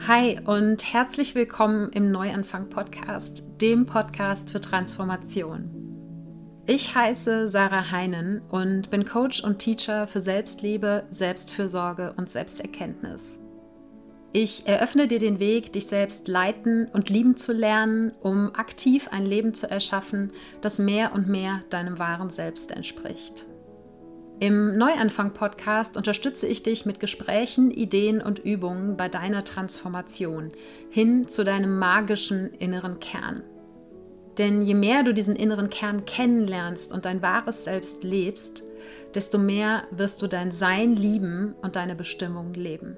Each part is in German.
Hi und herzlich willkommen im Neuanfang-Podcast, dem Podcast für Transformation. Ich heiße Sarah Heinen und bin Coach und Teacher für Selbstliebe, Selbstfürsorge und Selbsterkenntnis. Ich eröffne dir den Weg, dich selbst leiten und lieben zu lernen, um aktiv ein Leben zu erschaffen, das mehr und mehr deinem wahren Selbst entspricht. Im Neuanfang-Podcast unterstütze ich dich mit Gesprächen, Ideen und Übungen bei deiner Transformation hin zu deinem magischen inneren Kern. Denn je mehr du diesen inneren Kern kennenlernst und dein wahres Selbst lebst, desto mehr wirst du dein Sein lieben und deine Bestimmung leben.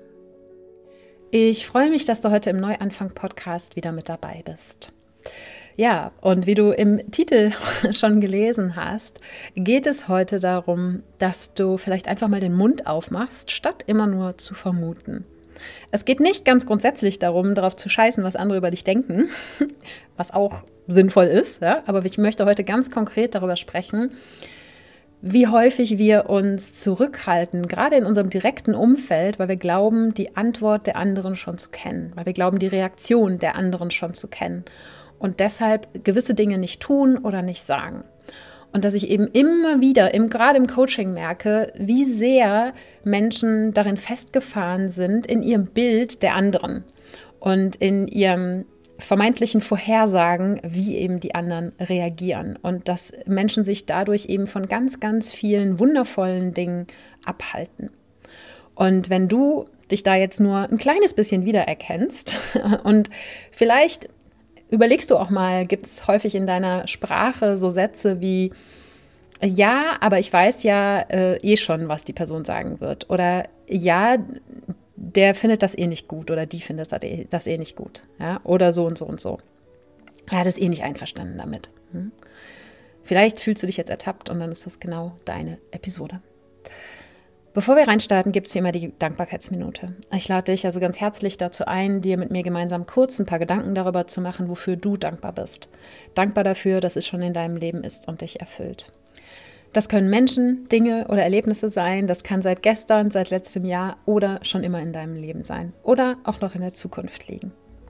Ich freue mich, dass du heute im Neuanfang-Podcast wieder mit dabei bist. Ja, und wie du im Titel schon gelesen hast, geht es heute darum, dass du vielleicht einfach mal den Mund aufmachst, statt immer nur zu vermuten. Es geht nicht ganz grundsätzlich darum, darauf zu scheißen, was andere über dich denken, was auch sinnvoll ist, ja? Aber ich möchte heute ganz konkret darüber sprechen, wie häufig wir uns zurückhalten, gerade in unserem direkten Umfeld, weil wir glauben, die Antwort der anderen schon zu kennen, weil wir glauben, die Reaktion der anderen schon zu kennen. Und deshalb gewisse Dinge nicht tun oder nicht sagen. Und dass ich eben immer wieder, gerade im Coaching merke, wie sehr Menschen darin festgefahren sind in ihrem Bild der anderen und in ihrem vermeintlichen Vorhersagen, wie eben die anderen reagieren. Und dass Menschen sich dadurch eben von ganz, ganz vielen wundervollen Dingen abhalten. Und wenn du dich da jetzt nur ein kleines bisschen wiedererkennst und vielleicht überlegst du auch mal, gibt es häufig in deiner Sprache so Sätze wie ja, aber ich weiß ja schon, was die Person sagen wird. Oder ja, der findet das eh nicht gut oder die findet das eh nicht gut. Ja? Oder so und so und so. Ja, das ist eh nicht einverstanden damit. Vielleicht fühlst du dich jetzt ertappt und dann ist das genau deine Episode. Bevor wir reinstarten, gibt es hier immer die Dankbarkeitsminute. Ich lade dich also ganz herzlich dazu ein, dir mit mir gemeinsam kurz ein paar Gedanken darüber zu machen, wofür du dankbar bist. Dankbar dafür, dass es schon in deinem Leben ist und dich erfüllt. Das können Menschen, Dinge oder Erlebnisse sein. Das kann seit gestern, seit letztem Jahr oder schon immer in deinem Leben sein. Oder auch noch in der Zukunft liegen.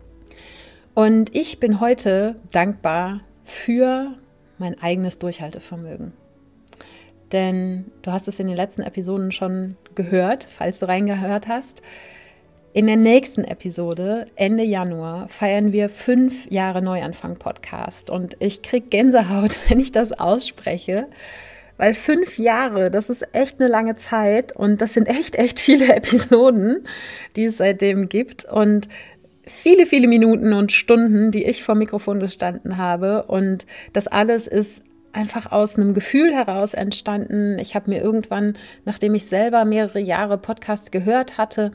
Und ich bin heute dankbar für mein eigenes Durchhaltevermögen. Denn du hast es in den letzten Episoden schon gehört, falls du reingehört hast. In der nächsten Episode, Ende Januar, feiern wir 5 Jahre Neuanfang-Podcast. Und ich kriege Gänsehaut, wenn ich das ausspreche, weil 5 Jahre, das ist echt eine lange Zeit und das sind echt viele Episoden, die es seitdem gibt. Und viele, viele Minuten und Stunden, die ich vor dem Mikrofon gestanden habe. Und das alles ist einfach aus einem Gefühl heraus entstanden. Ich habe mir irgendwann, nachdem ich selber mehrere Jahre Podcasts gehört hatte,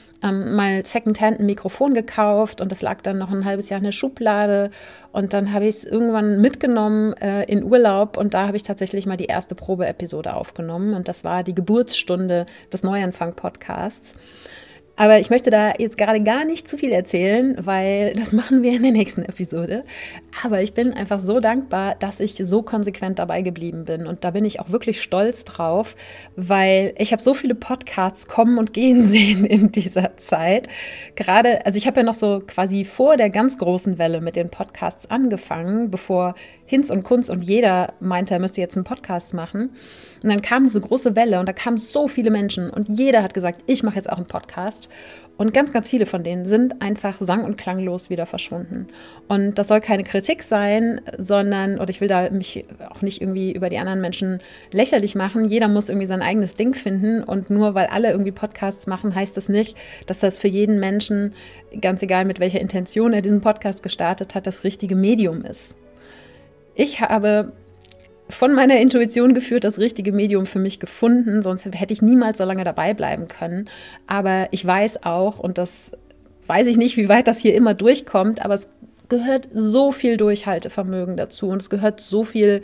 mal Secondhand ein Mikrofon gekauft und das lag dann noch ein halbes Jahr in der Schublade und dann habe ich es irgendwann mitgenommen in Urlaub und da habe ich tatsächlich mal die erste Probeepisode aufgenommen und das war die Geburtsstunde des Neuanfang-Podcasts. Aber ich möchte da jetzt gerade gar nicht zu viel erzählen, weil das machen wir in der nächsten Episode. Aber ich bin einfach so dankbar, dass ich so konsequent dabei geblieben bin. Und da bin ich auch wirklich stolz drauf, weil ich habe so viele Podcasts kommen und gehen sehen in dieser Zeit. Gerade, also ich habe ja noch so quasi vor der ganz großen Welle mit den Podcasts angefangen, bevor Hinz und Kunz und jeder meinte, er müsste jetzt einen Podcast machen. Und dann kam diese große Welle und da kamen so viele Menschen und jeder hat gesagt, ich mache jetzt auch einen Podcast. Und ganz, ganz viele von denen sind einfach sang- und klanglos wieder verschwunden. Und das soll keine Kritik sein, sondern, oder ich will da mich auch nicht irgendwie über die anderen Menschen lächerlich machen. Jeder muss irgendwie sein eigenes Ding finden. Und nur weil alle irgendwie Podcasts machen, heißt das nicht, dass das für jeden Menschen, ganz egal mit welcher Intention er diesen Podcast gestartet hat, das richtige Medium ist. Ich habe von meiner Intuition geführt das richtige Medium für mich gefunden, sonst hätte ich niemals so lange dabei bleiben können. Aber ich weiß auch, und das weiß ich nicht, wie weit das hier immer durchkommt, aber es gehört so viel Durchhaltevermögen dazu und es gehört so viel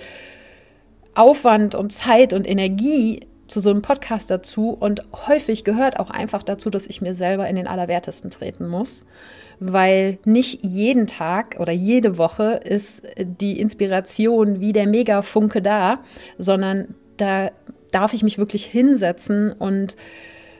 Aufwand und Zeit und Energie zu so einem Podcast dazu und häufig gehört auch einfach dazu, dass ich mir selber in den Allerwertesten treten muss, weil nicht jeden Tag oder jede Woche ist die Inspiration wie der Megafunke da, sondern da darf ich mich wirklich hinsetzen und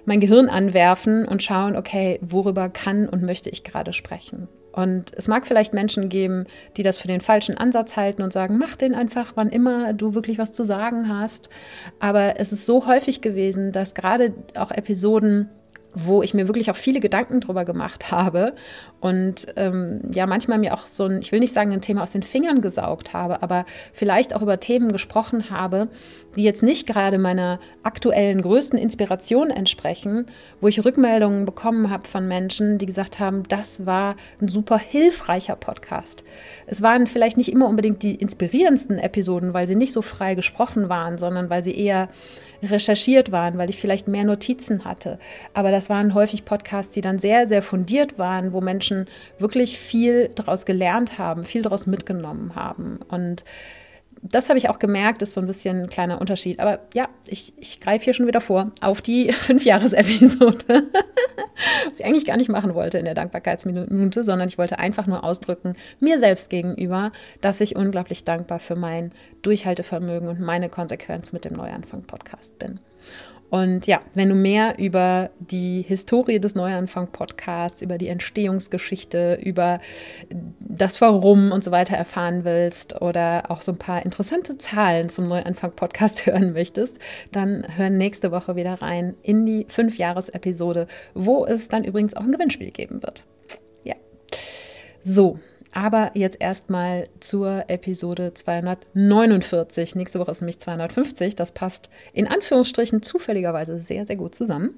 mein Gehirn anwerfen und schauen, okay, worüber kann und möchte ich gerade sprechen? Und es mag vielleicht Menschen geben, die das für den falschen Ansatz halten und sagen, mach den einfach, wann immer du wirklich was zu sagen hast. Aber es ist so häufig gewesen, dass gerade auch Episoden, wo ich mir wirklich auch viele Gedanken drüber gemacht habe und manchmal mir auch so ich will nicht sagen, ein Thema aus den Fingern gesaugt habe, aber vielleicht auch über Themen gesprochen habe, die jetzt nicht gerade meiner aktuellen größten Inspiration entsprechen, wo ich Rückmeldungen bekommen habe von Menschen, die gesagt haben, das war ein super hilfreicher Podcast. Es waren vielleicht nicht immer unbedingt die inspirierendsten Episoden, weil sie nicht so frei gesprochen waren, sondern weil sie eher recherchiert waren, weil ich vielleicht mehr Notizen hatte. Aber das waren häufig Podcasts, die dann sehr, sehr fundiert waren, wo Menschen wirklich viel daraus gelernt haben, viel daraus mitgenommen haben. Und das habe ich auch gemerkt, ist so ein bisschen ein kleiner Unterschied. Aber ja, ich greife hier schon wieder vor auf die 5-Jahres-Episode, was ich eigentlich gar nicht machen wollte in der Dankbarkeitsminute, sondern ich wollte einfach nur ausdrücken, mir selbst gegenüber, dass ich unglaublich dankbar für mein Durchhaltevermögen und meine Konsequenz mit dem Neuanfang-Podcast bin. Und ja, wenn du mehr über die Historie des Neuanfang-Podcasts, über die Entstehungsgeschichte, über das Warum und so weiter erfahren willst oder auch so ein paar interessante Zahlen zum Neuanfang-Podcast hören möchtest, dann hör nächste Woche wieder rein in die 5-Jahres-Episode, wo es dann übrigens auch ein Gewinnspiel geben wird. Ja, so. Aber jetzt erstmal zur Episode 249. Nächste Woche ist nämlich 250. Das passt in Anführungsstrichen zufälligerweise sehr, sehr gut zusammen.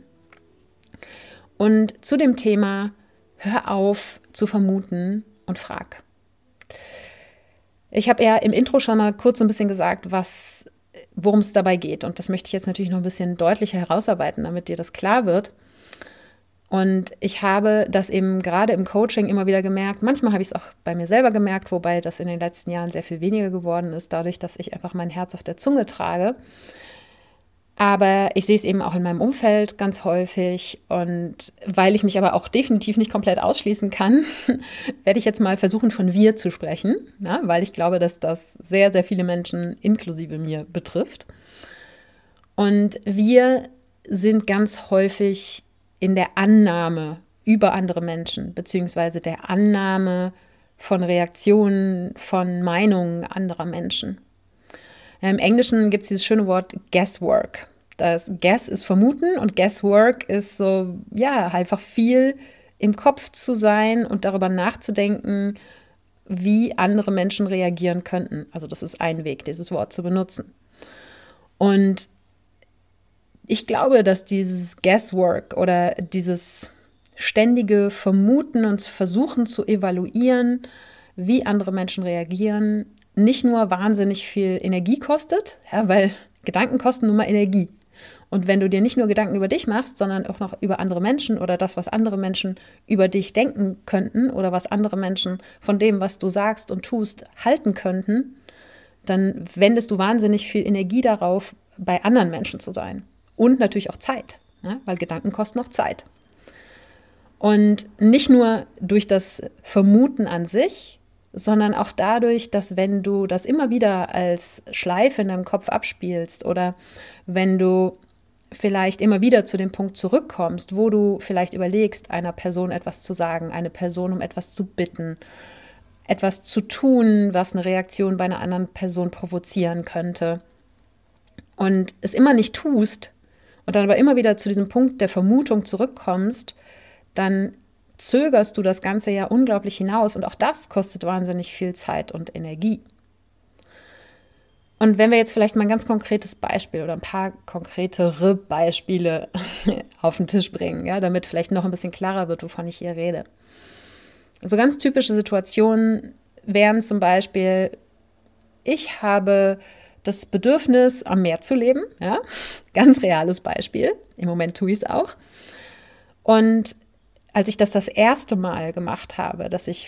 Und zu dem Thema, hör auf zu vermuten und frag. Ich habe ja im Intro schon mal kurz ein bisschen gesagt, worum es dabei geht. Und das möchte ich jetzt natürlich noch ein bisschen deutlicher herausarbeiten, damit dir das klar wird. Und ich habe das eben gerade im Coaching immer wieder gemerkt. Manchmal habe ich es auch bei mir selber gemerkt, wobei das in den letzten Jahren sehr viel weniger geworden ist, dadurch, dass ich einfach mein Herz auf der Zunge trage. Aber ich sehe es eben auch in meinem Umfeld ganz häufig. Und weil ich mich aber auch definitiv nicht komplett ausschließen kann, werde ich jetzt mal versuchen, von wir zu sprechen, ja, weil ich glaube, dass das sehr, sehr viele Menschen inklusive mir betrifft. Und wir sind ganz häufig in der Annahme über andere Menschen, beziehungsweise der Annahme von Reaktionen, von Meinungen anderer Menschen. Im Englischen gibt es dieses schöne Wort Guesswork. Das Guess ist vermuten und Guesswork ist so, ja, einfach viel im Kopf zu sein und darüber nachzudenken, wie andere Menschen reagieren könnten. Also das ist ein Weg, dieses Wort zu benutzen. Und ich glaube, dass dieses Guesswork oder dieses ständige Vermuten und Versuchen zu evaluieren, wie andere Menschen reagieren, nicht nur wahnsinnig viel Energie kostet, ja, weil Gedanken kosten nun mal Energie. Und wenn du dir nicht nur Gedanken über dich machst, sondern auch noch über andere Menschen oder das, was andere Menschen über dich denken könnten oder was andere Menschen von dem, was du sagst und tust, halten könnten, dann wendest du wahnsinnig viel Energie darauf, bei anderen Menschen zu sein. Und natürlich auch Zeit, ja, weil Gedanken kosten auch Zeit. Und nicht nur durch das Vermuten an sich, sondern auch dadurch, dass wenn du das immer wieder als Schleife in deinem Kopf abspielst oder wenn du vielleicht immer wieder zu dem Punkt zurückkommst, wo du vielleicht überlegst, einer Person etwas zu sagen, eine Person um etwas zu bitten, etwas zu tun, was eine Reaktion bei einer anderen Person provozieren könnte und es immer nicht tust und dann aber immer wieder zu diesem Punkt der Vermutung zurückkommst, dann zögerst du das Ganze ja unglaublich hinaus und auch das kostet wahnsinnig viel Zeit und Energie. Und wenn wir jetzt vielleicht mal ein ganz konkretes Beispiel oder ein paar konkretere Beispiele auf den Tisch bringen, ja, damit vielleicht noch ein bisschen klarer wird, wovon ich hier rede. So ganz typische Situationen wären zum Beispiel, ich habe das Bedürfnis, am Meer zu leben, ja, ganz reales Beispiel, im Moment tue ich es auch. Und als ich das erste Mal gemacht habe, dass ich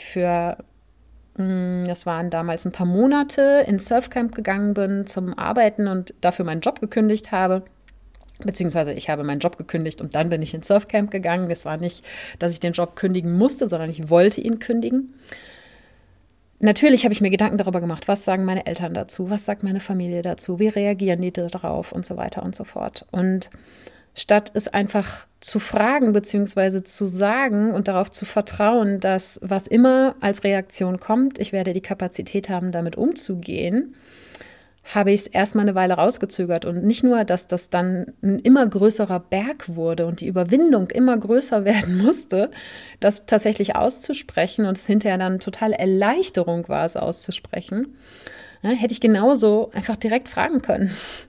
das waren damals ein paar Monate, ins Surfcamp gegangen bin zum Arbeiten und dafür meinen Job gekündigt habe, beziehungsweise ich habe meinen Job gekündigt und dann bin ich ins Surfcamp gegangen. Es war nicht, dass ich den Job kündigen musste, sondern ich wollte ihn kündigen. Natürlich habe ich mir Gedanken darüber gemacht, was sagen meine Eltern dazu, was sagt meine Familie dazu, wie reagieren die darauf und so weiter und so fort. Und statt es einfach zu fragen bzw. zu sagen und darauf zu vertrauen, dass was immer als Reaktion kommt, ich werde die Kapazität haben, damit umzugehen, habe ich es erstmal eine Weile rausgezögert. Und nicht nur, dass das dann ein immer größerer Berg wurde und die Überwindung immer größer werden musste, das tatsächlich auszusprechen und es hinterher dann totale Erleichterung war, es auszusprechen, ja, hätte ich genauso einfach direkt fragen können.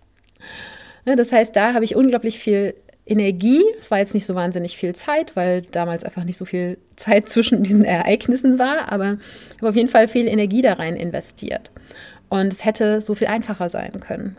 Ja, das heißt, da habe ich unglaublich viel Energie. Es war jetzt nicht so wahnsinnig viel Zeit, weil damals einfach nicht so viel Zeit zwischen diesen Ereignissen war, aber ich habe auf jeden Fall viel Energie da rein investiert. Und es hätte so viel einfacher sein können.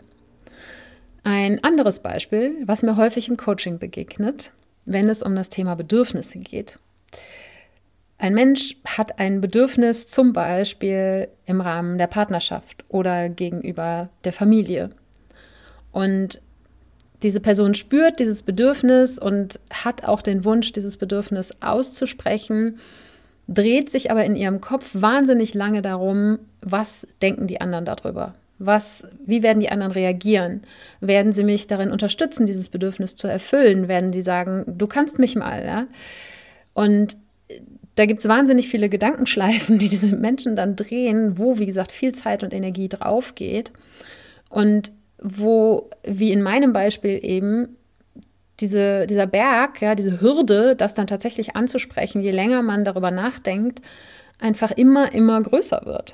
Ein anderes Beispiel, was mir häufig im Coaching begegnet, wenn es um das Thema Bedürfnisse geht. Ein Mensch hat ein Bedürfnis zum Beispiel im Rahmen der Partnerschaft oder gegenüber der Familie. Und diese Person spürt dieses Bedürfnis und hat auch den Wunsch, dieses Bedürfnis auszusprechen, dreht sich aber in ihrem Kopf wahnsinnig lange darum, was denken die anderen darüber? Wie werden die anderen reagieren? Werden sie mich darin unterstützen, dieses Bedürfnis zu erfüllen? Werden sie sagen, du kannst mich mal, ja? Und da gibt es wahnsinnig viele Gedankenschleifen, die diese Menschen dann drehen, wo, wie gesagt, viel Zeit und Energie drauf geht. Und wo, wie in meinem Beispiel eben, dieser Berg, ja, diese Hürde, das dann tatsächlich anzusprechen, je länger man darüber nachdenkt, einfach immer größer wird.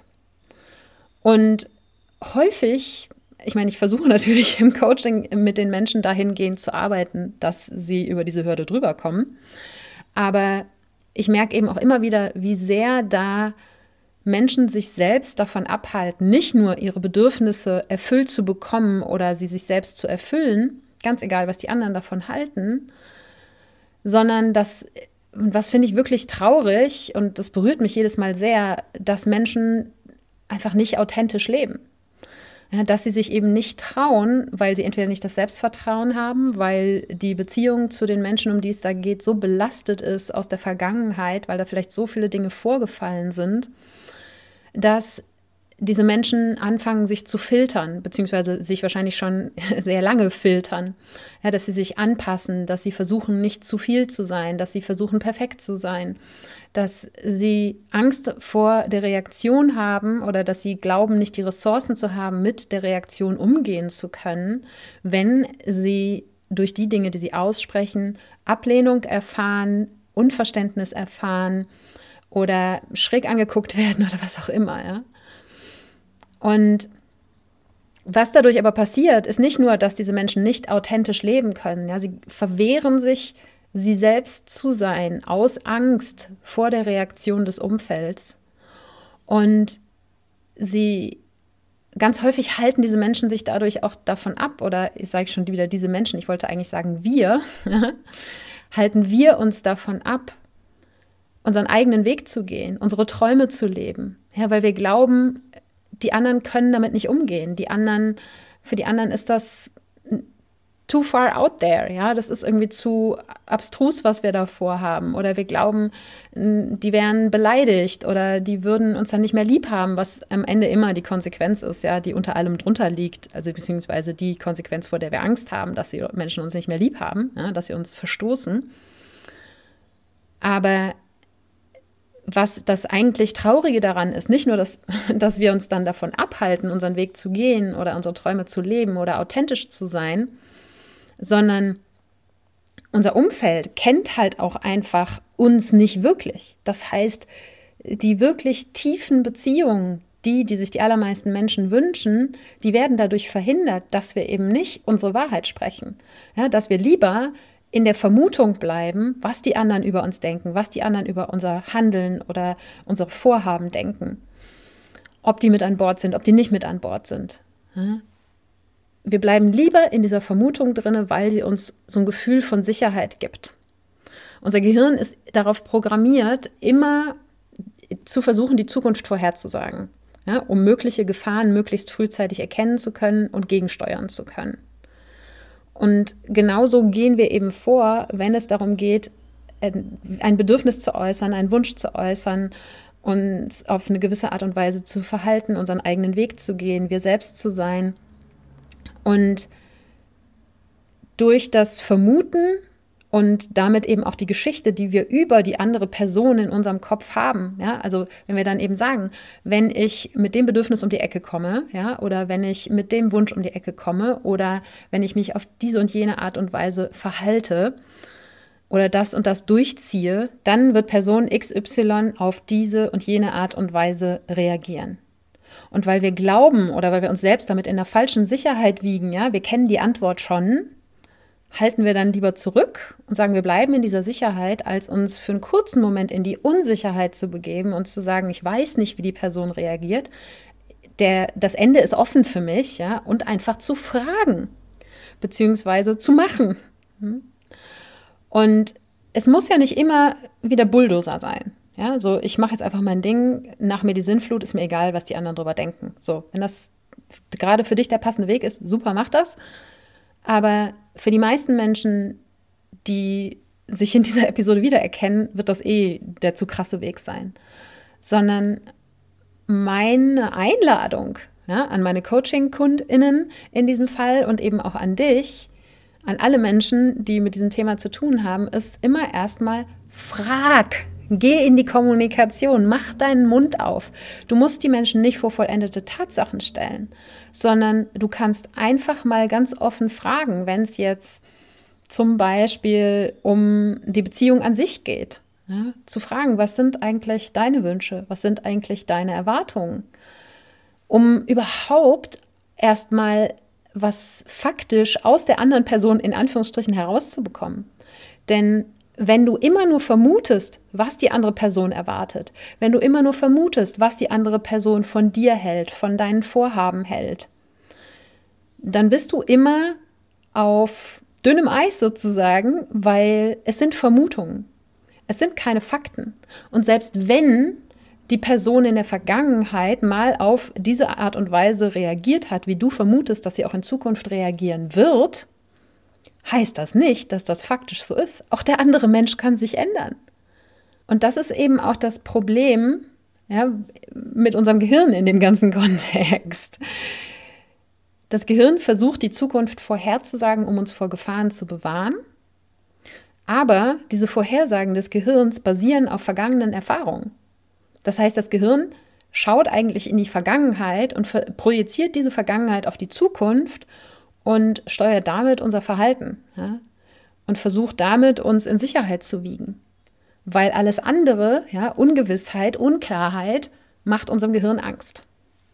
Und häufig, ich meine, ich versuche natürlich im Coaching mit den Menschen dahingehend zu arbeiten, dass sie über diese Hürde drüber kommen. Aber ich merke eben auch immer wieder, wie sehr da Menschen sich selbst davon abhalten, nicht nur ihre Bedürfnisse erfüllt zu bekommen oder sie sich selbst zu erfüllen, ganz egal, was die anderen davon halten, sondern das, was finde ich wirklich traurig und das berührt mich jedes Mal sehr, dass Menschen einfach nicht authentisch leben. Ja, dass sie sich eben nicht trauen, weil sie entweder nicht das Selbstvertrauen haben, weil die Beziehung zu den Menschen, um die es da geht, so belastet ist aus der Vergangenheit, weil da vielleicht so viele Dinge vorgefallen sind, dass diese Menschen anfangen, sich zu filtern, beziehungsweise sich wahrscheinlich schon sehr lange filtern, ja, dass sie sich anpassen, dass sie versuchen, nicht zu viel zu sein, dass sie versuchen, perfekt zu sein, dass sie Angst vor der Reaktion haben oder dass sie glauben, nicht die Ressourcen zu haben, mit der Reaktion umgehen zu können, wenn sie durch die Dinge, die sie aussprechen, Ablehnung erfahren, Unverständnis erfahren oder schräg angeguckt werden oder was auch immer, ja. Und was dadurch aber passiert, ist nicht nur, dass diese Menschen nicht authentisch leben können. Ja, sie verwehren sich, sie selbst zu sein, aus Angst vor der Reaktion des Umfelds. Und ganz häufig halten diese Menschen sich dadurch auch davon ab, oder ich sage schon wieder diese Menschen, ich wollte eigentlich sagen wir, halten wir uns davon ab, unseren eigenen Weg zu gehen, unsere Träume zu leben. Ja, weil wir glauben, die anderen können damit nicht umgehen. Für die anderen ist das too far out there. Ja, das ist irgendwie zu abstrus, was wir da vorhaben. Oder wir glauben, die wären beleidigt oder die würden uns dann nicht mehr lieb haben, was am Ende immer die Konsequenz ist, ja, die unter allem drunter liegt. Also beziehungsweise die Konsequenz, vor der wir Angst haben, dass die Menschen uns nicht mehr lieb haben, ja, dass sie uns verstoßen. Aber was das eigentlich Traurige daran ist, nicht nur, dass wir uns dann davon abhalten, unseren Weg zu gehen oder unsere Träume zu leben oder authentisch zu sein, sondern unser Umfeld kennt halt auch einfach uns nicht wirklich. Das heißt, die wirklich tiefen Beziehungen, die sich die allermeisten Menschen wünschen, die werden dadurch verhindert, dass wir eben nicht unsere Wahrheit sprechen. Ja, dass wir lieber in der Vermutung bleiben, was die anderen über uns denken, was die anderen über unser Handeln oder unsere Vorhaben denken. Ob die mit an Bord sind, ob die nicht mit an Bord sind. Wir bleiben lieber in dieser Vermutung drin, weil sie uns so ein Gefühl von Sicherheit gibt. Unser Gehirn ist darauf programmiert, immer zu versuchen, die Zukunft vorherzusagen, ja, um mögliche Gefahren möglichst frühzeitig erkennen zu können und gegensteuern zu können. Und genauso gehen wir eben vor, wenn es darum geht, ein Bedürfnis zu äußern, einen Wunsch zu äußern, uns auf eine gewisse Art und Weise zu verhalten, unseren eigenen Weg zu gehen, wir selbst zu sein. Und durch das Vermuten und damit eben auch die Geschichte, die wir über die andere Person in unserem Kopf haben. Ja? Also wenn wir dann eben sagen, wenn ich mit dem Bedürfnis um die Ecke komme, ja, oder wenn ich mit dem Wunsch um die Ecke komme oder wenn ich mich auf diese und jene Art und Weise verhalte oder das und das durchziehe, dann wird Person XY auf diese und jene Art und Weise reagieren. Und weil wir glauben oder weil wir uns selbst damit in der falschen Sicherheit wiegen, ja, wir kennen die Antwort schon, halten wir dann lieber zurück und sagen, wir bleiben in dieser Sicherheit, als uns für einen kurzen Moment in die Unsicherheit zu begeben und zu sagen, ich weiß nicht, wie die Person reagiert. Das Ende ist offen für mich, ja, und einfach zu fragen, beziehungsweise zu machen. Und es muss ja nicht immer wieder Bulldozer sein. Ja, so ich mache jetzt einfach mein Ding, nach mir die Sinnflut, ist mir egal, was die anderen drüber denken. So, wenn das gerade für dich der passende Weg ist, super, mach das. Aber für die meisten Menschen, die sich in dieser Episode wiedererkennen, wird das der zu krasse Weg sein. Sondern meine Einladung, ja, an meine Coaching-KundInnen in diesem Fall und eben auch an dich, an alle Menschen, die mit diesem Thema zu tun haben, ist immer erstmal frag. Geh in die Kommunikation, mach deinen Mund auf. Du musst die Menschen nicht vor vollendete Tatsachen stellen, sondern du kannst einfach mal ganz offen fragen, wenn es jetzt zum Beispiel um die Beziehung an sich geht. Ja, zu fragen, was sind eigentlich deine Wünsche, was sind eigentlich deine Erwartungen, um überhaupt erstmal was faktisch aus der anderen Person in Anführungsstrichen herauszubekommen. Denn wenn du immer nur vermutest, was die andere Person erwartet, wenn du immer nur vermutest, was die andere Person von dir hält, von deinen Vorhaben hält, dann bist du immer auf dünnem Eis sozusagen, weil es sind Vermutungen. Es sind keine Fakten. Und selbst wenn die Person in der Vergangenheit mal auf diese Art und Weise reagiert hat, wie du vermutest, dass sie auch in Zukunft reagieren wird, heißt das nicht, dass das faktisch so ist. Auch der andere Mensch kann sich ändern. Und das ist eben auch das Problem, ja, mit unserem Gehirn in dem ganzen Kontext. Das Gehirn versucht, die Zukunft vorherzusagen, um uns vor Gefahren zu bewahren. Aber diese Vorhersagen des Gehirns basieren auf vergangenen Erfahrungen. Das heißt, das Gehirn schaut eigentlich in die Vergangenheit und projiziert diese Vergangenheit auf die Zukunft und steuert damit unser Verhalten, ja, und versucht damit, uns in Sicherheit zu wiegen. Weil alles andere, ja, Ungewissheit, Unklarheit, macht unserem Gehirn Angst.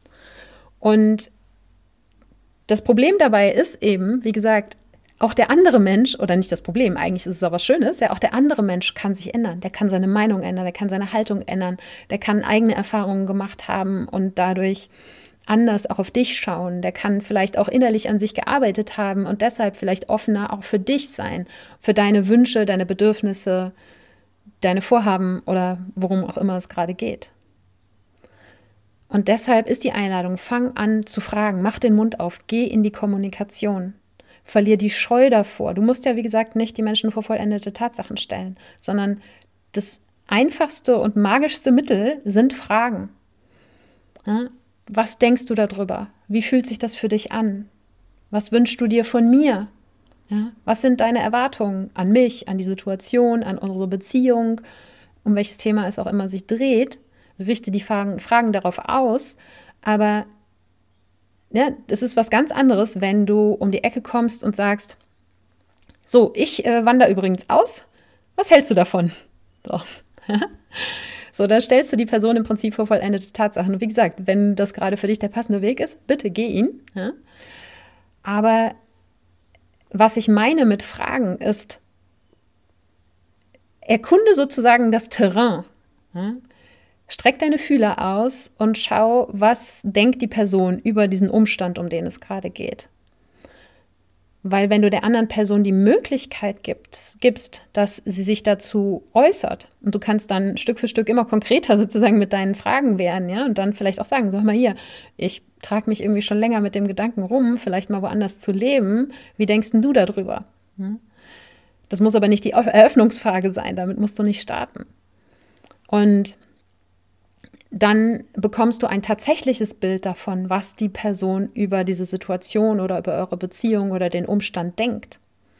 Und das Problem dabei ist eben, wie gesagt, auch der andere Mensch, oder nicht das Problem, eigentlich ist es auch was Schönes, ja, auch der andere Mensch kann sich ändern, der kann seine Meinung ändern, der kann seine Haltung ändern, der kann eigene Erfahrungen gemacht haben und dadurch anders auch auf dich schauen, der kann vielleicht auch innerlich an sich gearbeitet haben und deshalb vielleicht offener auch für dich sein, für deine Wünsche, deine Bedürfnisse, deine Vorhaben oder worum auch immer es gerade geht. Und deshalb ist die Einladung, fang an zu fragen, mach den Mund auf, geh in die Kommunikation. Verlier die Scheu davor. Du musst ja, wie gesagt, nicht die Menschen vor vollendete Tatsachen stellen, sondern das einfachste und magischste Mittel sind Fragen. Ja? Was denkst du darüber? Wie fühlt sich das für dich an? Was wünschst du dir von mir? Ja? Was sind deine Erwartungen an mich, an die Situation, an unsere Beziehung, um welches Thema es auch immer sich dreht? Richte die Fragen darauf aus, aber ja, das ist was ganz anderes, wenn du um die Ecke kommst und sagst, so, ich wandere übrigens aus, was hältst du davon? So. So, dann stellst du die Person im Prinzip vor vollendete Tatsachen. Und wie gesagt, wenn das gerade für dich der passende Weg ist, bitte geh ihn. Ja? Aber was ich meine mit Fragen ist, erkunde sozusagen das Terrain. Ja? Streck deine Fühler aus und schau, was denkt die Person über diesen Umstand, um den es gerade geht. Weil wenn du der anderen Person die Möglichkeit gibst, dass sie sich dazu äußert und du kannst dann Stück für Stück immer konkreter sozusagen mit deinen Fragen werden, ja, und dann vielleicht auch sagen, sag mal hier, ich trage mich irgendwie schon länger mit dem Gedanken rum, vielleicht mal woanders zu leben. Wie denkst denn du darüber? Das muss aber nicht die Eröffnungsfrage sein, damit musst du nicht starten. Und dann bekommst du ein tatsächliches Bild davon, was die Person über diese Situation oder über eure Beziehung oder den Umstand denkt.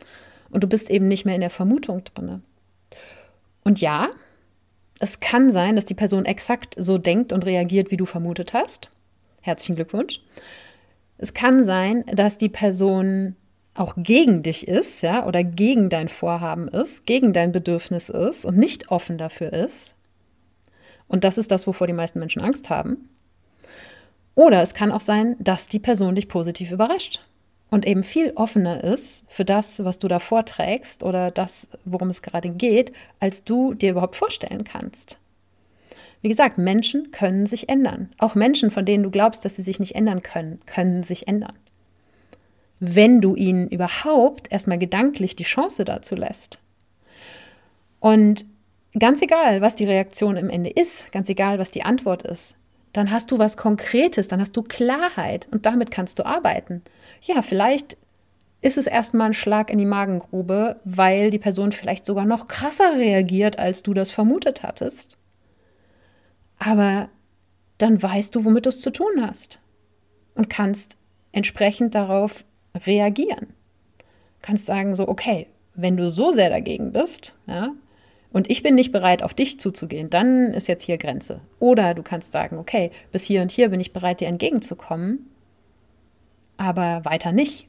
Und du bist eben nicht mehr in der Vermutung drin. Und ja, es kann sein, dass die Person exakt so denkt und reagiert, wie du vermutet hast. Herzlichen Glückwunsch. Es kann sein, dass die Person auch gegen dich ist, ja, oder gegen dein Vorhaben ist, gegen dein Bedürfnis ist und nicht offen dafür ist. Und das ist das, wovor die meisten Menschen Angst haben. Oder es kann auch sein, dass die Person dich positiv überrascht und eben viel offener ist für das, was du da vorträgst oder das, worum es gerade geht, als du dir überhaupt vorstellen kannst. Wie gesagt, Menschen können sich ändern. Auch Menschen, von denen du glaubst, dass sie sich nicht ändern können, können sich ändern. Wenn du ihnen überhaupt erstmal gedanklich die Chance dazu lässt. Und ganz egal, was die Reaktion im Ende ist, ganz egal, was die Antwort ist, dann hast du was Konkretes, dann hast du Klarheit und damit kannst du arbeiten. Ja, vielleicht ist es erstmal ein Schlag in die Magengrube, weil die Person vielleicht sogar noch krasser reagiert, als du das vermutet hattest. Aber dann weißt du, womit du es zu tun hast und kannst entsprechend darauf reagieren. Kannst sagen so, okay, wenn du so sehr dagegen bist, ja, und ich bin nicht bereit, auf dich zuzugehen, dann ist jetzt hier Grenze. Oder du kannst sagen, okay, bis hier und hier bin ich bereit, dir entgegenzukommen, aber weiter nicht.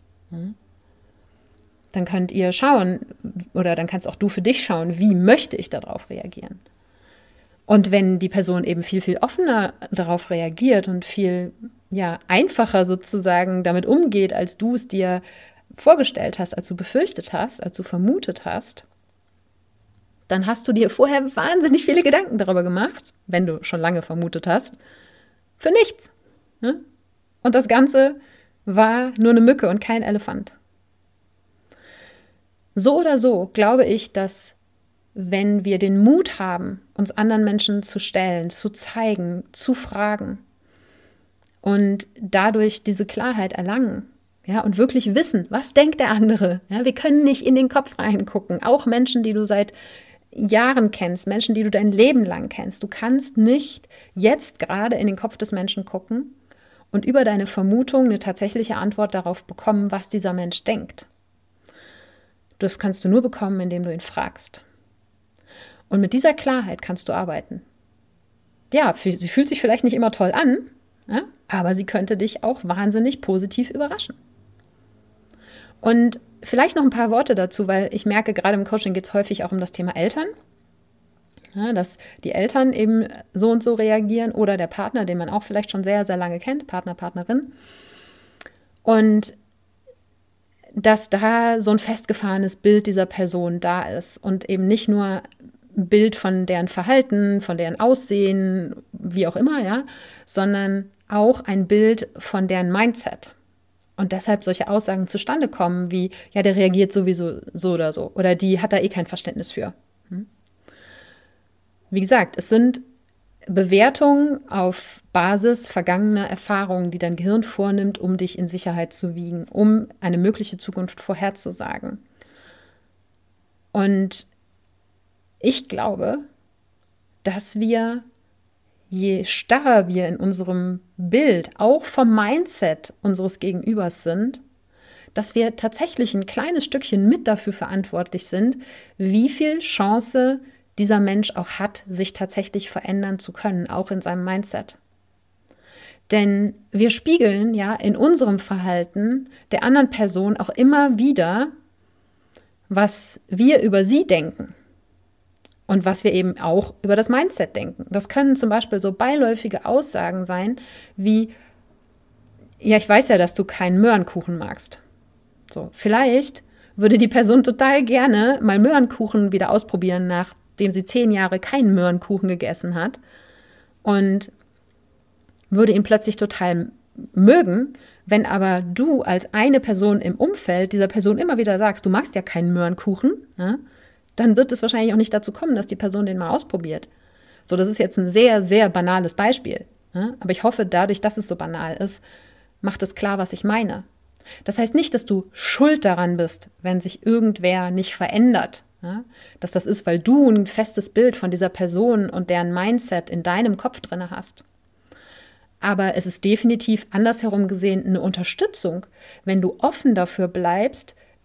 Dann könnt ihr schauen, oder dann kannst auch du für dich schauen, wie möchte ich darauf reagieren. Und wenn die Person eben viel, viel offener darauf reagiert und viel einfacher sozusagen damit umgeht, als du es dir vorgestellt hast, als du befürchtet hast, als du vermutet hast, dann hast du dir vorher wahnsinnig viele Gedanken darüber gemacht, wenn du schon lange vermutet hast, für nichts. Ne? Und das Ganze war nur eine Mücke und kein Elefant. So oder so glaube ich, dass wenn wir den Mut haben, uns anderen Menschen zu stellen, zu zeigen, zu fragen und dadurch diese Klarheit erlangen, ja, und wirklich wissen, was denkt der andere? Ja, wir können nicht in den Kopf reingucken, auch Menschen, die du seit Jahren kennst, Menschen, die du dein Leben lang kennst. Du kannst nicht jetzt gerade in den Kopf des Menschen gucken und über deine Vermutung eine tatsächliche Antwort darauf bekommen, was dieser Mensch denkt. Das kannst du nur bekommen, indem du ihn fragst. Und mit dieser Klarheit kannst du arbeiten. Ja, sie fühlt sich vielleicht nicht immer toll an, ja, aber sie könnte dich auch wahnsinnig positiv überraschen. Und vielleicht noch ein paar Worte dazu, weil ich merke, gerade im Coaching geht es häufig auch um das Thema Eltern. Ja, dass die Eltern eben so und so reagieren oder der Partner, den man auch vielleicht schon sehr, sehr lange kennt, Partner, Partnerin. Und dass da so ein festgefahrenes Bild dieser Person da ist und eben nicht nur ein Bild von deren Verhalten, von deren Aussehen, wie auch immer, ja, sondern auch ein Bild von deren Mindset. Und deshalb solche Aussagen zustande kommen wie, ja, der reagiert sowieso so oder die hat da eh kein Verständnis für. Wie gesagt, es sind Bewertungen auf Basis vergangener Erfahrungen, die dein Gehirn vornimmt, um dich in Sicherheit zu wiegen, um eine mögliche Zukunft vorherzusagen. Und ich glaube, dass wir, je starrer wir in unserem Bild, auch vom Mindset unseres Gegenübers sind, dass wir tatsächlich ein kleines Stückchen mit dafür verantwortlich sind, wie viel Chance dieser Mensch auch hat, sich tatsächlich verändern zu können, auch in seinem Mindset. Denn wir spiegeln ja in unserem Verhalten der anderen Person auch immer wieder, was wir über sie denken. Und was wir eben auch über das Mindset denken. Das können zum Beispiel so beiläufige Aussagen sein, wie, ja, ich weiß ja, dass du keinen Möhrenkuchen magst. So, vielleicht würde die Person total gerne mal Möhrenkuchen wieder ausprobieren, nachdem sie 10 Jahre keinen Möhrenkuchen gegessen hat und würde ihn plötzlich total mögen, wenn aber du als eine Person im Umfeld dieser Person immer wieder sagst, du magst ja keinen Möhrenkuchen, ja, dann wird es wahrscheinlich auch nicht dazu kommen, dass die Person den mal ausprobiert. So, das ist jetzt ein sehr, sehr banales Beispiel. Ja? Aber ich hoffe, dadurch, dass es so banal ist, macht es klar, was ich meine. Das heißt nicht, dass du schuld daran bist, wenn sich irgendwer nicht verändert. Ja? Dass das ist, weil du ein festes Bild von dieser Person und deren Mindset in deinem Kopf drin hast. Aber es ist definitiv andersherum gesehen eine Unterstützung, wenn du offen dafür bleibst,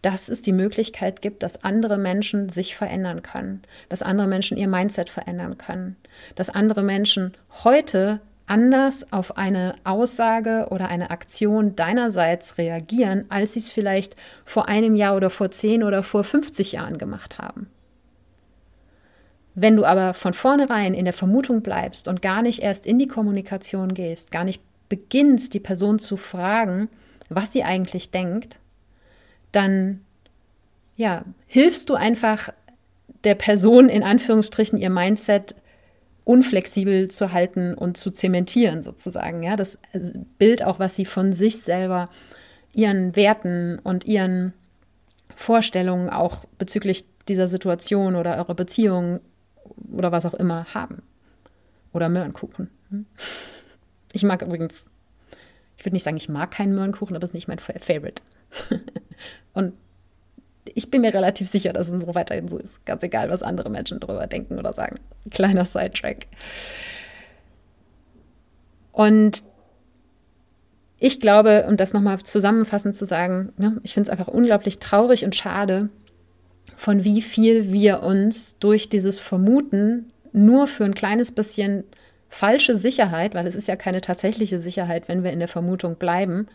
dass es die Möglichkeit gibt, dass andere Menschen sich verändern können, dass andere Menschen ihr Mindset verändern können, dass andere Menschen heute anders auf eine Aussage oder eine Aktion deinerseits reagieren, als sie es vielleicht vor einem Jahr oder vor 10 oder vor 50 Jahren gemacht haben. Wenn du aber von vornherein in der Vermutung bleibst und gar nicht erst in die Kommunikation gehst, gar nicht beginnst, die Person zu fragen, was sie eigentlich denkt, dann hilfst du einfach der Person in Anführungsstrichen ihr Mindset unflexibel zu halten und zu zementieren sozusagen. Ja, das Bild auch, was sie von sich selber, ihren Werten und ihren Vorstellungen auch bezüglich dieser Situation oder eurer Beziehung oder was auch immer haben. Oder Möhrenkuchen. Ich mag übrigens, ich würde nicht sagen, ich mag keinen Möhrenkuchen, aber es ist nicht mein Favorite. Und ich bin mir relativ sicher, dass es noch weiterhin so ist. Ganz egal, was andere Menschen darüber denken oder sagen. Kleiner Sidetrack. Und ich glaube, um das nochmal zusammenfassend zu sagen, ich finde es einfach unglaublich traurig und schade, von wie viel wir uns durch dieses Vermuten nur für ein kleines bisschen falsche Sicherheit, weil es ist ja keine tatsächliche Sicherheit, wenn wir in der Vermutung bleiben,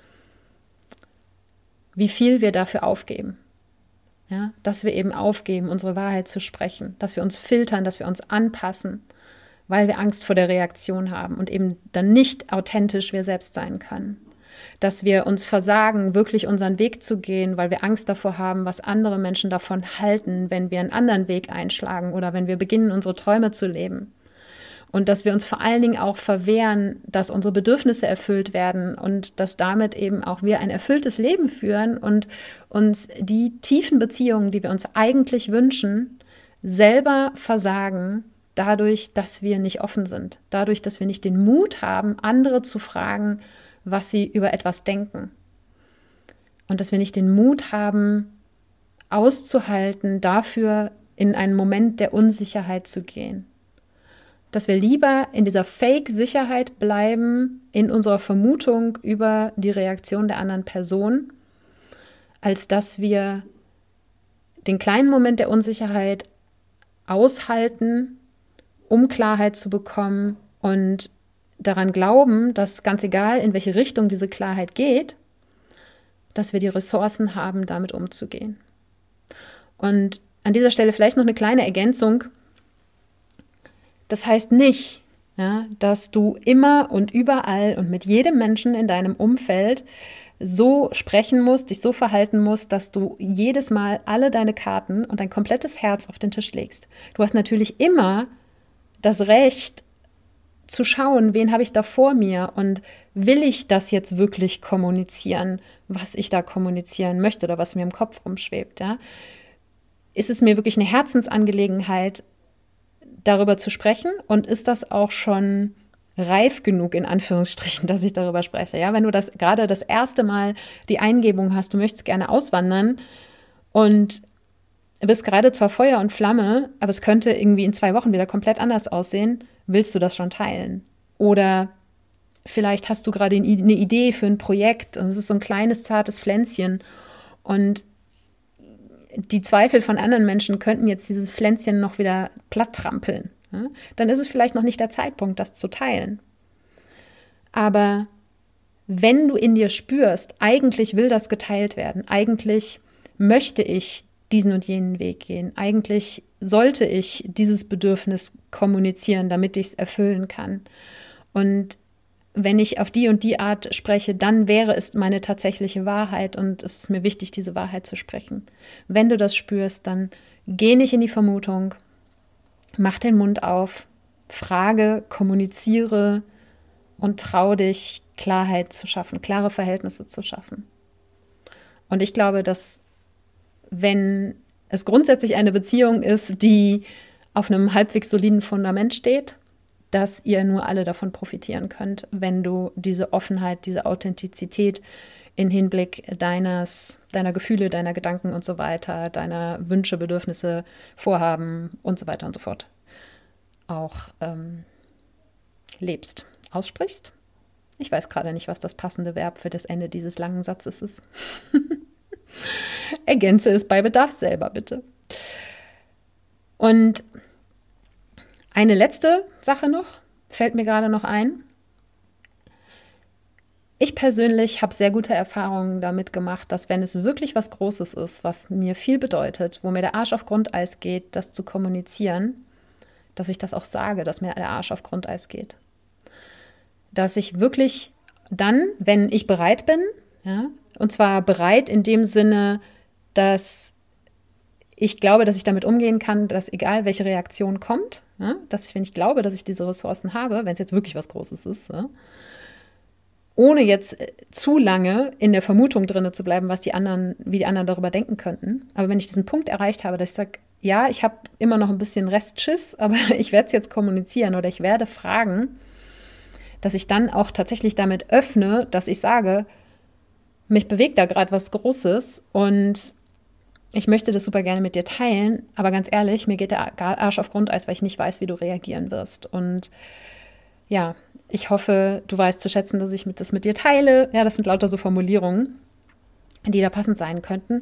wie viel wir dafür aufgeben. Ja, dass wir eben aufgeben, unsere Wahrheit zu sprechen, dass wir uns filtern, dass wir uns anpassen, weil wir Angst vor der Reaktion haben und eben dann nicht authentisch wir selbst sein können. Dass wir uns versagen, wirklich unseren Weg zu gehen, weil wir Angst davor haben, was andere Menschen davon halten, wenn wir einen anderen Weg einschlagen oder wenn wir beginnen, unsere Träume zu leben. Und dass wir uns vor allen Dingen auch verwehren, dass unsere Bedürfnisse erfüllt werden und dass damit eben auch wir ein erfülltes Leben führen und uns die tiefen Beziehungen, die wir uns eigentlich wünschen, selber versagen, dadurch, dass wir nicht offen sind, dadurch, dass wir nicht den Mut haben, andere zu fragen, was sie über etwas denken. Und dass wir nicht den Mut haben, auszuhalten, dafür in einen Moment der Unsicherheit zu gehen. Dass wir lieber in dieser Fake-Sicherheit bleiben, in unserer Vermutung über die Reaktion der anderen Person, als dass wir den kleinen Moment der Unsicherheit aushalten, um Klarheit zu bekommen und daran glauben, dass ganz egal, in welche Richtung diese Klarheit geht, dass wir die Ressourcen haben, damit umzugehen. Und an dieser Stelle vielleicht noch eine kleine Ergänzung. Das heißt nicht, dass du immer und überall und mit jedem Menschen in deinem Umfeld so sprechen musst, dich so verhalten musst, dass du jedes Mal alle deine Karten und dein komplettes Herz auf den Tisch legst. Du hast natürlich immer das Recht zu schauen, wen habe ich da vor mir und will ich das jetzt wirklich kommunizieren, was ich da kommunizieren möchte oder was mir im Kopf rumschwebt. Ja? Ist es mir wirklich eine Herzensangelegenheit, darüber zu sprechen und ist das auch schon reif genug, in Anführungsstrichen, dass ich darüber spreche. Ja, wenn du das gerade das erste Mal die Eingebung hast, du möchtest gerne auswandern und bist gerade zwar Feuer und Flamme, aber es könnte irgendwie in 2 Wochen wieder komplett anders aussehen, willst du das schon teilen? Oder vielleicht hast du gerade eine Idee für ein Projekt und es ist so ein kleines, zartes Pflänzchen und die Zweifel von anderen Menschen könnten jetzt dieses Pflänzchen noch wieder platt trampeln. Ja? Dann ist es vielleicht noch nicht der Zeitpunkt, das zu teilen. Aber wenn du in dir spürst, eigentlich will das geteilt werden, eigentlich möchte ich diesen und jenen Weg gehen, eigentlich sollte ich dieses Bedürfnis kommunizieren, damit ich es erfüllen kann. Und wenn ich auf die und die Art spreche, dann wäre es meine tatsächliche Wahrheit und es ist mir wichtig, diese Wahrheit zu sprechen. Wenn du das spürst, dann geh nicht in die Vermutung, mach den Mund auf, frage, kommuniziere und trau dich, Klarheit zu schaffen, klare Verhältnisse zu schaffen. Und ich glaube, dass wenn es grundsätzlich eine Beziehung ist, die auf einem halbwegs soliden Fundament steht, dass ihr nur alle davon profitieren könnt, wenn du diese Offenheit, diese Authentizität in Hinblick deiner Gefühle, deiner Gedanken und so weiter, deiner Wünsche, Bedürfnisse, Vorhaben und so weiter und so fort auch lebst, aussprichst. Ich weiß gerade nicht, was das passende Verb für das Ende dieses langen Satzes ist. Ergänze es bei Bedarf selber, bitte. Und eine letzte Sache noch, fällt mir gerade noch ein. Ich persönlich habe sehr gute Erfahrungen damit gemacht, dass wenn es wirklich was Großes ist, was mir viel bedeutet, wo mir der Arsch auf Grundeis geht, das zu kommunizieren, dass ich das auch sage, dass mir der Arsch auf Grundeis geht. Dass ich wirklich dann, wenn ich bereit bin, ja, und zwar bereit in dem Sinne, dass ich glaube, dass ich damit umgehen kann, dass egal welche Reaktion kommt, ja, dass ich, wenn ich glaube, dass ich diese Ressourcen habe, wenn es jetzt wirklich was Großes ist, ja, ohne jetzt zu lange in der Vermutung drin zu bleiben, wie die anderen darüber denken könnten. Aber wenn ich diesen Punkt erreicht habe, dass ich sage, ja, ich habe immer noch ein bisschen Restschiss, aber ich werde es jetzt kommunizieren oder ich werde fragen, dass ich dann auch tatsächlich damit öffne, dass ich sage, mich bewegt da gerade was Großes und ich möchte das super gerne mit dir teilen, aber ganz ehrlich, mir geht der Arsch auf Grundeis, weil ich nicht weiß, wie du reagieren wirst. Und ja, ich hoffe, du weißt zu schätzen, dass ich das mit dir teile. Ja, das sind lauter so Formulierungen, die da passend sein könnten.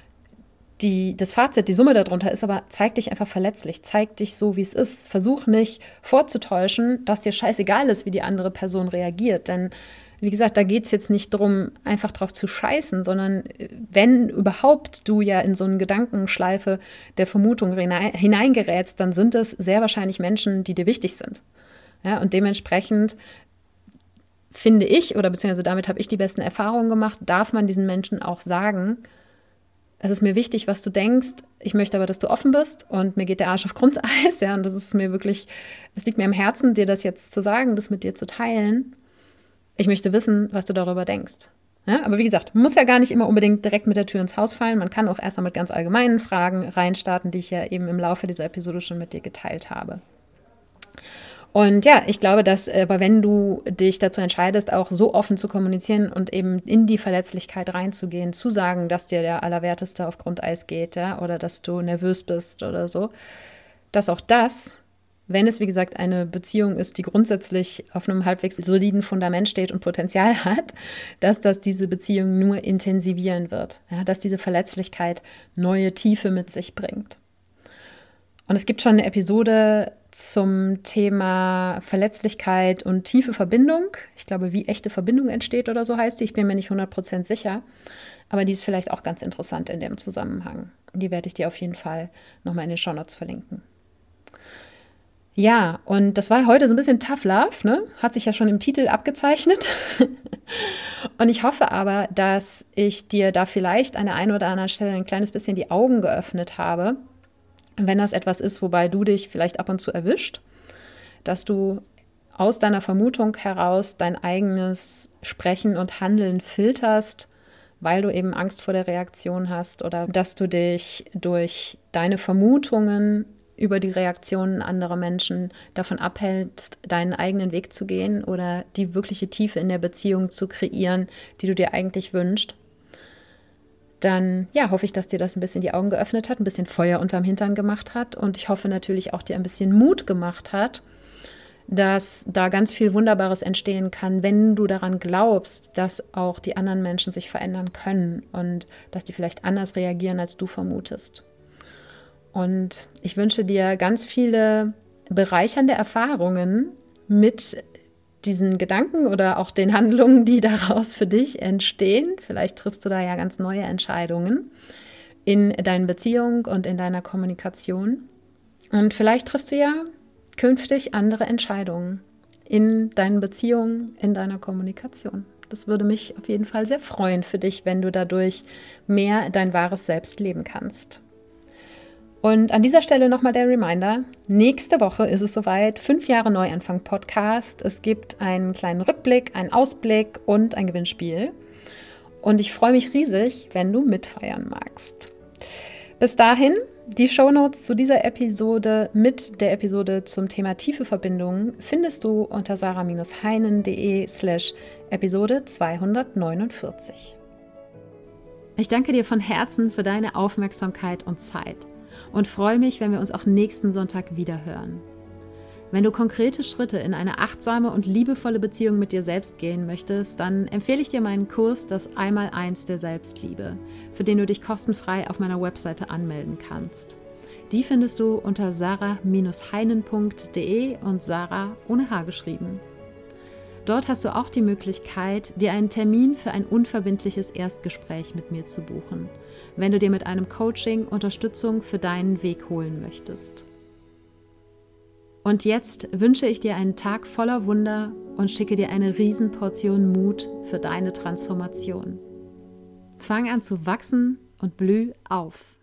Das Fazit, die Summe darunter ist aber, zeig dich einfach verletzlich, zeig dich so, wie es ist. Versuch nicht vorzutäuschen, dass dir scheißegal ist, wie die andere Person reagiert. Denn, wie gesagt, da geht es jetzt nicht darum, einfach drauf zu scheißen, sondern wenn überhaupt du ja in so eine Gedankenschleife der Vermutung hineingerätst, dann sind es sehr wahrscheinlich Menschen, die dir wichtig sind. Ja, und dementsprechend finde ich, oder beziehungsweise damit habe ich die besten Erfahrungen gemacht, darf man diesen Menschen auch sagen, es ist mir wichtig, was du denkst, ich möchte aber, dass du offen bist und mir geht der Arsch auf Grundeis, ja, und das ist mir wirklich, es liegt mir am Herzen, dir das jetzt zu sagen, das mit dir zu teilen. Ich möchte wissen, was du darüber denkst. Ja, aber wie gesagt, muss ja gar nicht immer unbedingt direkt mit der Tür ins Haus fallen, man kann auch erstmal mit ganz allgemeinen Fragen reinstarten, die ich ja eben im Laufe dieser Episode schon mit dir geteilt habe. Und ja, ich glaube, dass aber wenn du dich dazu entscheidest, auch so offen zu kommunizieren und eben in die Verletzlichkeit reinzugehen, zu sagen, dass dir der Allerwerteste auf Grundeis geht, ja, oder dass du nervös bist oder so, dass auch das, wenn es wie gesagt eine Beziehung ist, die grundsätzlich auf einem halbwegs soliden Fundament steht und Potenzial hat, dass das diese Beziehung nur intensivieren wird, ja, dass diese Verletzlichkeit neue Tiefe mit sich bringt. Und es gibt schon eine Episode zum Thema Verletzlichkeit und tiefe Verbindung. Ich glaube, wie echte Verbindung entsteht oder so heißt die. Ich bin mir nicht 100% sicher, aber die ist vielleicht auch ganz interessant in dem Zusammenhang. Die werde ich dir auf jeden Fall nochmal in den Shownotes verlinken. Ja, und das war heute so ein bisschen Tough Love, ne? Hat sich ja schon im Titel abgezeichnet. Und ich hoffe aber, dass ich dir da vielleicht an der einen oder anderen Stelle ein kleines bisschen die Augen geöffnet habe, wenn das etwas ist, wobei du dich vielleicht ab und zu erwischt, dass du aus deiner Vermutung heraus dein eigenes Sprechen und Handeln filterst, weil du eben Angst vor der Reaktion hast oder dass du dich durch deine Vermutungen über die Reaktionen anderer Menschen davon abhältst, deinen eigenen Weg zu gehen oder die wirkliche Tiefe in der Beziehung zu kreieren, die du dir eigentlich wünschst. Dann ja, hoffe ich, dass dir das ein bisschen die Augen geöffnet hat, ein bisschen Feuer unterm Hintern gemacht hat und ich hoffe natürlich auch dir ein bisschen Mut gemacht hat, dass da ganz viel Wunderbares entstehen kann, wenn du daran glaubst, dass auch die anderen Menschen sich verändern können und dass die vielleicht anders reagieren, als du vermutest. Und ich wünsche dir ganz viele bereichernde Erfahrungen mit diesen Gedanken oder auch den Handlungen, die daraus für dich entstehen. Vielleicht triffst du da ja ganz neue Entscheidungen in deinen Beziehungen und in deiner Kommunikation. Und vielleicht triffst du ja künftig andere Entscheidungen in deinen Beziehungen, in deiner Kommunikation. Das würde mich auf jeden Fall sehr freuen für dich, wenn du dadurch mehr dein wahres Selbst leben kannst. Und an dieser Stelle nochmal der Reminder, nächste Woche ist es soweit, 5 Jahre Neuanfang Podcast. Es gibt einen kleinen Rückblick, einen Ausblick und ein Gewinnspiel. Und ich freue mich riesig, wenn du mitfeiern magst. Bis dahin, die Shownotes zu dieser Episode mit der Episode zum Thema tiefe Verbindungen findest du unter sarah-heinen.de/Episode 249. Ich danke dir von Herzen für deine Aufmerksamkeit und Zeit und freue mich, wenn wir uns auch nächsten Sonntag wieder hören. Wenn du konkrete Schritte in eine achtsame und liebevolle Beziehung mit dir selbst gehen möchtest, dann empfehle ich dir meinen Kurs Das Einmaleins der Selbstliebe, für den du dich kostenfrei auf meiner Webseite anmelden kannst. Die findest du unter sarah-heinen.de und Sarah ohne H geschrieben. Dort hast du auch die Möglichkeit, dir einen Termin für ein unverbindliches Erstgespräch mit mir zu buchen, wenn du dir mit einem Coaching Unterstützung für deinen Weg holen möchtest. Und jetzt wünsche ich dir einen Tag voller Wunder und schicke dir eine Riesenportion Mut für deine Transformation. Fang an zu wachsen und blüh auf.